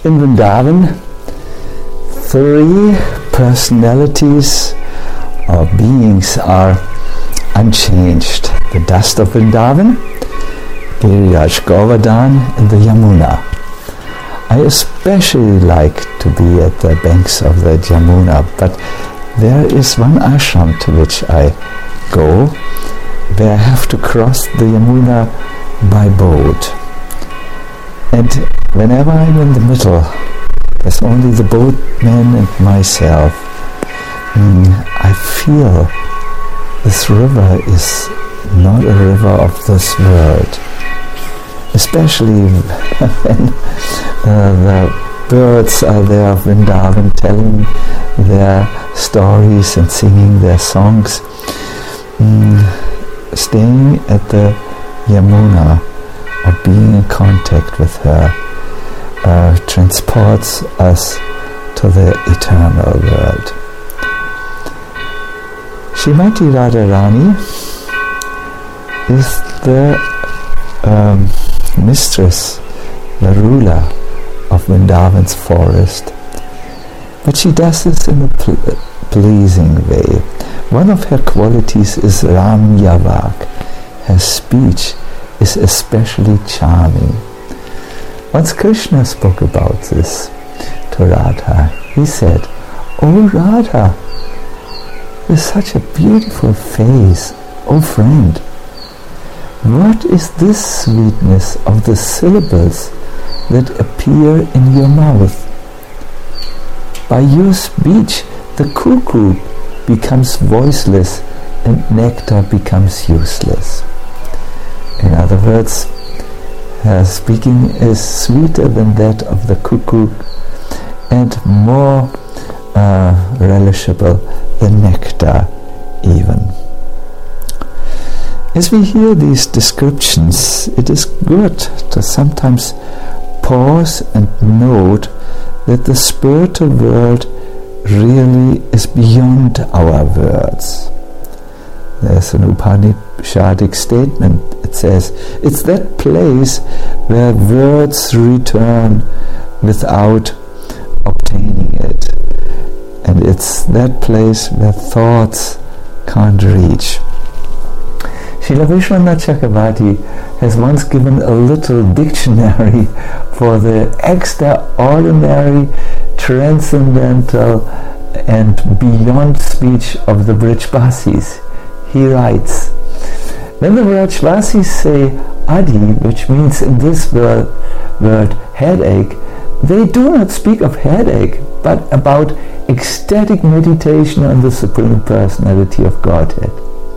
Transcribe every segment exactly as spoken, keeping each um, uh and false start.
in Vrindavan, three personalities or beings are unchanged. The dust of Vrindavan, Giriraj Govardhan, and the Yamuna. I especially like to be at the banks of the Yamuna, but there is one ashram to which I go, where I have to cross the Yamuna by boat. And whenever I'm in the middle, there's only the boatman and myself. Mm, I feel this river is not a river of this world. Especially when uh, the birds are there of Vrindavan telling their stories and singing their songs. Mm, staying at the Yamuna or being in contact with her uh, transports us to the eternal world. Srimati Radharani is the um, mistress, the ruler of Vrindavan's forest. But she does this in a pl- pleasing way. One of her qualities is Ramya Vak. Her speech is especially charming. Once Krishna spoke about this to Radha. He said, "Oh Radha, with such a beautiful face, oh friend, what is this sweetness of the syllables that appear in your mouth? By your speech, the cuckoo becomes voiceless and nectar becomes useless." In other words, her speaking is sweeter than that of the cuckoo and more uh, relishable than nectar even. As we hear these descriptions, it is good to sometimes pause and note that the spiritual world really is beyond our words. There's an Upanishadic statement. It says, it's that place where words return without obtaining it. And it's that place where thoughts can't reach. Srila Vishwanath Chakravarti has once given a little dictionary for the extraordinary, transcendental and beyond speech of the Brijbasis. He writes, when the Brijbasis say Adi, which means in this word, word headache, they do not speak of headache, but about ecstatic meditation on the Supreme Personality of Godhead.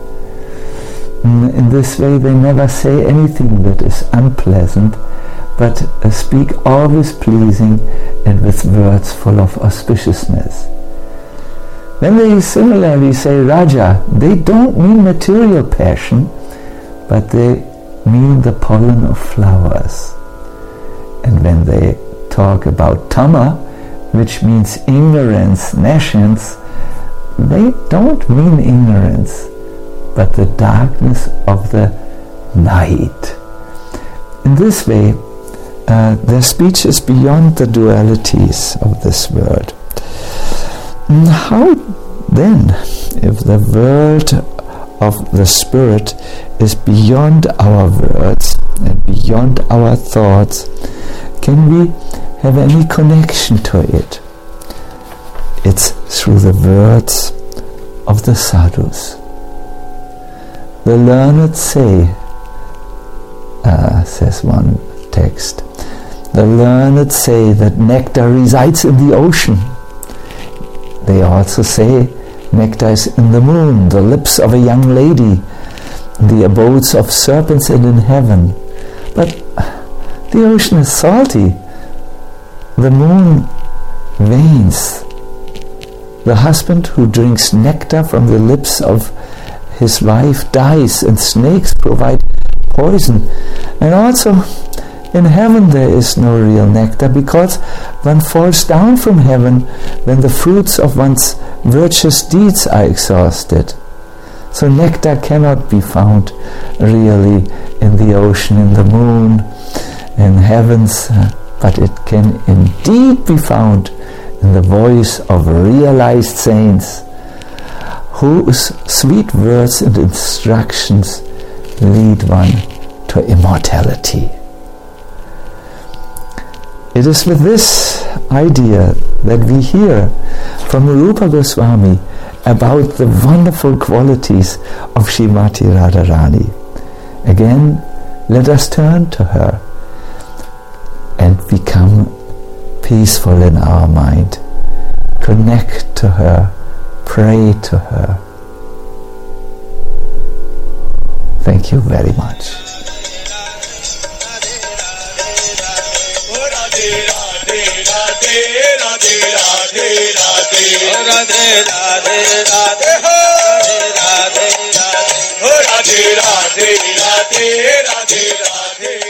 In this way they never say anything that is unpleasant, but uh, speak always pleasing and with words full of auspiciousness. When they similarly say Raja, they don't mean material passion, but they mean the pollen of flowers. And when they talk about Tama, which means ignorance, nescience, they don't mean ignorance, but the darkness of the night. In this way, uh, their speech is beyond the dualities of this world. And how then, if the world of the spirit is beyond our words and beyond our thoughts, can we have any connection to it? It's through the words of the sadhus. The learned say, uh, says one text, the learned say that nectar resides in the ocean. They also say nectar is in the moon, the lips of a young lady, the abodes of serpents and in heaven. But the ocean is salty. The moon wanes. The husband who drinks nectar from the lips of his wife dies, and snakes provide poison. And also in heaven there is no real nectar, because one falls down from heaven when the fruits of one's virtuous deeds are exhausted. So nectar cannot be found really in the ocean, in the moon, in heavens, uh, but it can indeed be found in the voice of realized saints, whose sweet words and instructions lead one to immortality. It is with this idea that we hear from Rupa Goswami about the wonderful qualities of Srimati Radharani. Again, let us turn to her and become peaceful in our mind. Connect to her, pray to her. Thank you very much. Radhe Radhe Radhe Ho Radhe Radhe Radhe Radhe Radhe Radhe Radhe